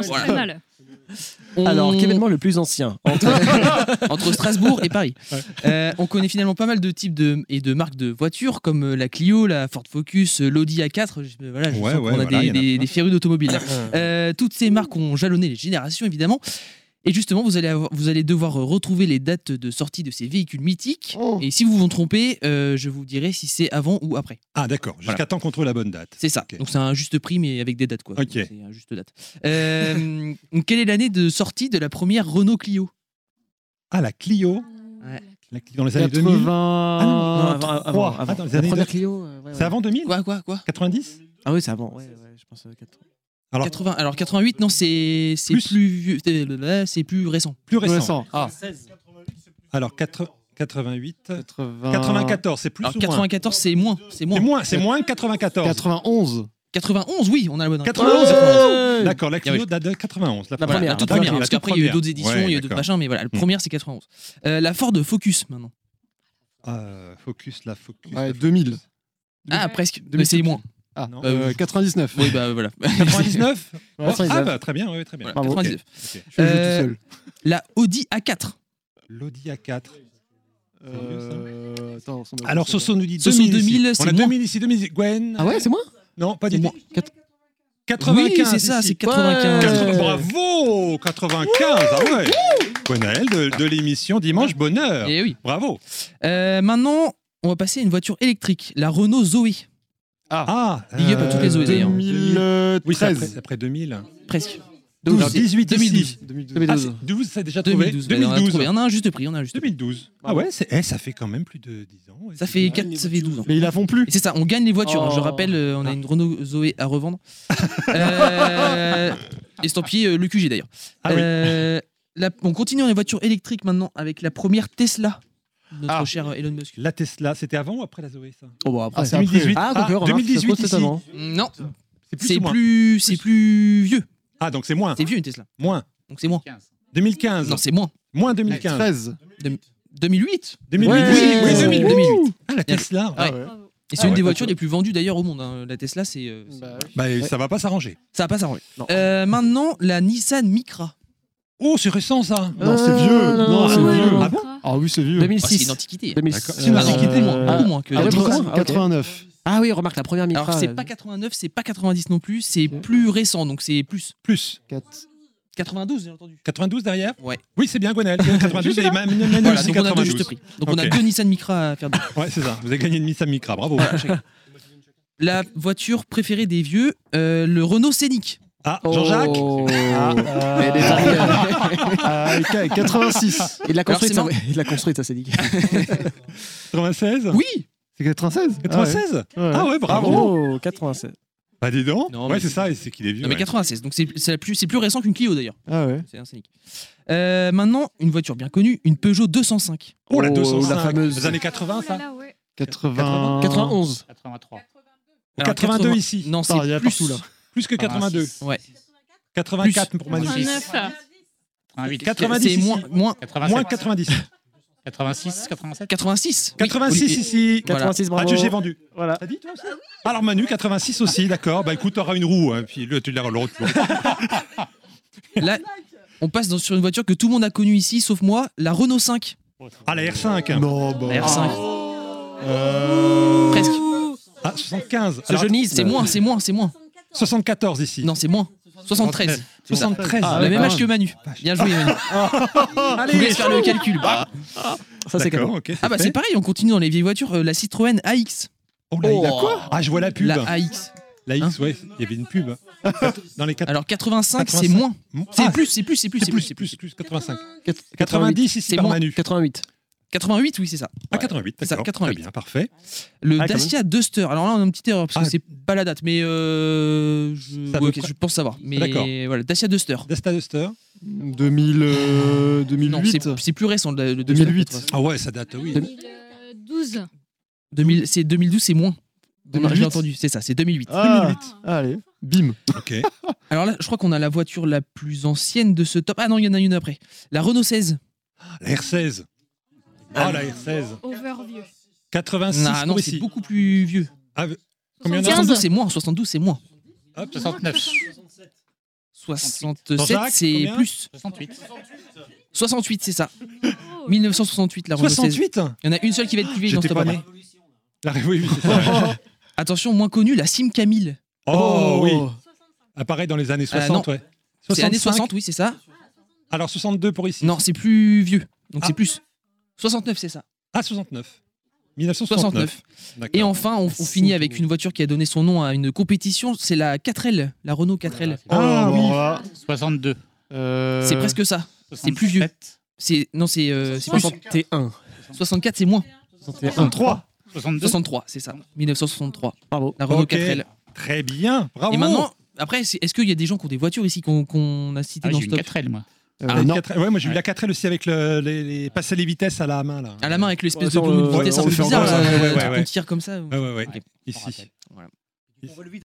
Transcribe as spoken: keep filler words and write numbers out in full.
commence Voilà. très mal. On- Alors, qu'événement le plus ancien entre, entre Strasbourg et Paris. Ouais. Euh, on connaît finalement pas mal de types de, et de marques de voitures comme euh, la Clio, la Ford Focus, euh, l'Audi A quatre. Je, euh, voilà, je Ouais, sens ouais, qu'on a voilà, des, il y en a des, plein. des férus d'automobile. Euh, toutes ces marques ont jalonné les générations évidemment. Et justement, vous allez, avoir- vous allez devoir retrouver les dates de sortie de ces véhicules mythiques. Oh. Et si vous vous trompez, euh, je vous dirai si c'est avant ou après. Ah, d'accord. Jusqu'à Voilà. temps qu'on trouve la bonne date. C'est ça. Ok. Donc c'est un juste prix, mais avec des dates. Quoi. Ok. Donc, c'est un juste date. Euh, donc, quelle est l'année de sortie de la première Renault Clio? Ah, la Clio. Ouais. La Clio dans les années deux mille. quatre-vingts. Ah non, Non, non, avant, avant, trois. avant. Attends, les La années première de- Clio. euh, ouais, C'est ouais. avant deux mille Quoi, quoi, quoi quatre-vingt-dix Ah oui, c'est avant. Ouais, ouais, je pense. euh, quatre- Alors, quatre-vingts. Alors quatre-vingt-huit, non, c'est c'est Plus. plus vieux, euh, c'est plus récent. plus récent. Récent. Ah. Alors, quatre- quatre-vingt-huit. quatre-vingts. quatre-vingt-quatorze, c'est plus Alors ou moins quatre-vingt-quatorze, c'est moins, c'est moins. C'est moins, c'est moins que quatre-vingt-quatorze. quatre-vingt-onze. quatre-vingt-onze, oui, on a la bonne réponse. quatre-vingt-onze. Ouais. D'accord, la Bien Clio date de quatre-vingt-onze. La, La Voilà, première, la toute la première, première, parce la toute qu'après il y a eu première. d'autres éditions, Ouais, il y a eu d'autres d'accord. machins, mais voilà, la Mm. première c'est quatre-vingt-onze. Euh, la Ford Focus maintenant. Euh, Focus, la Focus. Ouais, la deux mille. Ah, presque, deux mais mille c'est moins. Ah, Non. euh, quatre-vingt-dix-neuf. Oui, bah voilà. quatre-vingt-dix-neuf. Ouais, Ah quatre-vingt-dix-neuf. bah très bien, oui, très bien. Voilà, Bravo. quatre-vingt-dix-neuf. Ok. Je joue Euh, tout seul. La Audi A quatre. L'Audi A quatre. Euh, attends, on s'en va- Alors Soso nous dit Soso deux mille. deux mille, ici. c'est On a moins. deux mille ici, deux mille. Gwen. Ah ouais, c'est moi. Non, pas C'est du moins. tout. Quatre- quatre-vingt-quinze. Oui, c'est ça, ici. c'est quatre-vingt-quinze. Ouais. Quatre- Bravo quatre-vingt-quinze. Ah ouais. Gwenaël de, de l'émission Dimanche Bonheur. Et oui. Bravo. Euh, maintenant, on va passer à une voiture électrique, la Renault Zoé. Ah. Big up à toutes les Zoé, d'ailleurs. Oui, c'est après, deux mille treize. c'est après deux mille. Presque. douze, Alors, dix-huit deux mille douze. ici. deux mille douze. Ah, c'est douze, c'est déjà trouvé. deux mille douze. ouais, On, a trouvé. on a un juste prix, on a un juste prix. deux mille douze. Ah ouais, c'est- eh, ça fait quand même plus de dix ans. ouais. Ça fait quatre, ça fait douze ans. Mais ils la font plus. Et c'est ça, on gagne les voitures. hein. Je Oh. rappelle, euh, on a une Renault Zoé à revendre. euh, estampillé euh, le Q G d'ailleurs. Ah oui. Euh, la- on continue dans les voitures électriques maintenant avec la première Tesla. Notre Ah. cher Elon Musk. La Tesla, c'était avant ou après la Zoé ça Oh, bon, après, Ah, c'est deux mille dix-huit. après. Ah, Ah, quoique, remarque, deux mille dix-huit c'est ici. avant. Non, C'est plus c'est ou moins plus, c'est plus vieux. Ah, donc c'est moins. C'est vieux une Tesla. Moins. Donc c'est moins. deux mille quinze. Non, c'est moins. Moins deux mille quinze. treize. deux mille huit. deux mille huit. Ouais. oui, Oui, oui, oui, deux mille huit. deux mille huit. Ah, la Tesla. Ouais. ouais. Bravo. Et c'est Ah une ouais, des pas voitures sûr. les plus vendues d'ailleurs au monde. hein. La Tesla, c'est, euh, c'est- Bah, Bah, Ouais. ça va pas s'arranger. ça va pas s'arranger. Non. Euh, maintenant, la Nissan Micra. Oh, c'est récent ça. Non, c'est vieux. Non, c'est ouais, vieux. non, Ah bon Micra. Ah oui, c'est vieux. Oh, c'est deux mille six. une antiquité. deux mille D'accord. six. C'est une Ah, antiquité. beaucoup moins, Ah, beaucoup moins que ah, la beaucoup Micra. moins. Ah, quatre-vingt-neuf. Ah oui, remarque, la première Micra. Alors c'est euh, pas quatre-vingt-neuf, c'est pas quatre-vingt-dix non plus, c'est plus récent, donc c'est plus. Plus. quatre- quatre-vingt-douze, j'ai entendu. quatre-vingt-douze derrière. Ouais. Oui, c'est bien, Gwenaël. quatre-vingt-douze et Manu Manu Voilà, aussi donc on a deux quatre-vingt-douze. juste prix. Donc on a Ok. deux Nissan Micra à faire deux. Ouais, c'est ça. Vous avez gagné une Nissan Micra. Bravo. Voilà, chacun. La voiture préférée des vieux, euh, le Renault Scénic. Ah, Jean-Jacques. Oh. Ah, Mais des années, euh, ah, qu- quatre-vingt-six. Il l'a construite, Alors, ça. Il l'a construite, ça, c'est dit. quatre-vingt-seize. Oui. C'est quatre-vingt-seize. quatre-vingt-seize. Ah ouais. Ah ouais, bravo. Bravo, quatre-vingt-seize. Bah dis donc. Non, Ouais, mais c'est c'est- ça. Et c'est qu'il est vieux. Non mais ouais. quatre-vingt-seize, donc c'est c'est la plus, c'est plus récent qu'une Clio d'ailleurs. Ah ouais. C'est un Scénic. Euh, maintenant, une voiture bien connue, une Peugeot deux cent cinq. Oh, la Oh, deux cent cinq. la fameuse. Les années quatre-vingts, Oh là ça. là, ouais. quatre-vingts. quatre-vingt-onze. quatre-vingt-trois. Alors, quatre-vingt-deux quatre-vingts ici. Non, c'est Attends, il y a plus. partout, là. Plus que quatre-vingt-deux. Ouais. quatre-vingt-quatre pour Manu. quatre-vingt-neuf. quatre-vingt-huit. quatre-vingt-dix C'est ici. moins, moins Moins quatre-vingt-sept. quatre-vingt-dix. quatre-vingt-six. quatre-vingt-sept. quatre-vingt-six. Oui, quatre-vingt-six Olivier. ici. Voilà. quatre-vingt-six, bravo. Ah, Dieu, j'ai vendu. Voilà. T'as dit toi aussi Alors Manu, quatre-vingt-six aussi, d'accord. Bah écoute, t'auras une roue, hein, puis le, tu l'auras l'autre. Là, on passe dans- sur une voiture que tout le monde a connue ici, sauf moi, la Renault cinq. Ah, la R cinq. Non, bah. La R cinq. Euh... Presque. Ah, soixante-quinze. Ce Alors, jeunisme. C'est moins, c'est moins, c'est moins. soixante-quatorze ici. Non, c'est moins. soixante-treize. C'est ça. soixante-treize. Ah, le ouais, même quand âge même. que Manu. Bien joué, Manu. Je vous laisse faire le calcul. Bah. Ça, c'est D'accord, cadeau. ok. Ah bah fait. c'est pareil, on continue dans les vieilles voitures. euh, la Citroën A X. Oh là, il a Oh. quoi Ah, je vois la pub. La A X. La X, Hein ouais, il y avait une pub. Dans les quatre. Alors quatre-vingt-cinq, c'est quatre-vingt-cinq. moins. C'est Ah, plus, c'est plus, c'est plus, c'est c'est plus, plus, c'est plus, plus, quatre-vingt-cinq. Quatre- quatre-vingt-dix ici C'est par moins. Manu. quatre-vingt-huit. quatre-vingt-huit, oui, c'est ça. Ah, quatre-vingt-huit, C'est ça, d'accord. quatre-vingt-huit. Très bien, parfait. Le Ah, quand Dacia Duster. Alors là, on a une petite erreur parce que Ah. c'est pas la date, mais euh, je... Ça ouais, veut ok, pas- je pense savoir. Mais D'accord. voilà, Dacia Duster. Desta Duster. deux mille, euh, Non, c'est deux mille huit. c'est plus récent. Le, le Duster. deux mille huit. Ah ouais, ça date, oui. Deux- deux mille douze. deux mille, c'est deux mille douze, c'est moins. On a- deux mille huit. J'ai entendu, c'est ça, c'est deux mille huit. Ah, allez, bim. Ok. Alors là, je crois qu'on a la voiture la plus ancienne de ce top. Ah non, il y en a une après. La Renault seize. La R seize. Ah, la R seize. Overview. quatre-vingt-six Ah non, pour c'est ici. beaucoup plus vieux. Ah, combien on a soixante-quinze. soixante-douze, c'est moins. soixante-douze, c'est moins. Hop. soixante-neuf. soixante-sept, Jean-Jacques, c'est combien plus. soixante-huit. soixante-huit, c'est ça. Oh. mille neuf cent soixante-huit, la Renault seize. soixante-huit. Il y en a une seule qui va être plus vieille dans ce J'étais pas top. né. Ah, oui, oui, c'est ça. Attention, moins connue, la Simca mille. Oh, oui. Apparaît dans les années soixante, ouais. C'est années soixante-cinq. soixante, oui, c'est ça. Alors soixante-deux pour ici. Non, c'est plus vieux. Donc Ah. c'est plus. soixante-neuf, c'est ça. Ah, soixante-neuf. mille neuf cent soixante-neuf. soixante-neuf. Et enfin, on, on finit avec une voiture qui a donné son nom à une compétition. C'est la quatre L, la Renault quatre L. Ah, Oh, oui. voilà. soixante-deux. Euh, C'est presque ça. C'est plus vieux. C'est non, c'est euh, c'est plus. soixante et un. soixante-quatre, c'est moins. soixante-trois. soixante-deux. soixante-trois, c'est ça. mille neuf cent soixante-trois. Bravo. La Renault Ok. quatre L. Très bien. Bravo. Et maintenant, après, c'est- est-ce qu'il y a des gens qui ont des voitures ici qu'on qu'on a citées Ah, dans j'ai ce une top quatre L, moi. Euh, Ah, non. quatre- ouais, moi j'ai eu Ouais. la quatre L aussi avec le, les, les passer les vitesses à la main là. À la main avec l'espèce Ouais, de ça, plomb de on- vitesse on un le peu fait bizarre, encore, là, ça, ouais, euh, ouais, truc ouais. qu'on tire comme ça. Ouais, ouais, ouais. Ok. Ici. Voilà.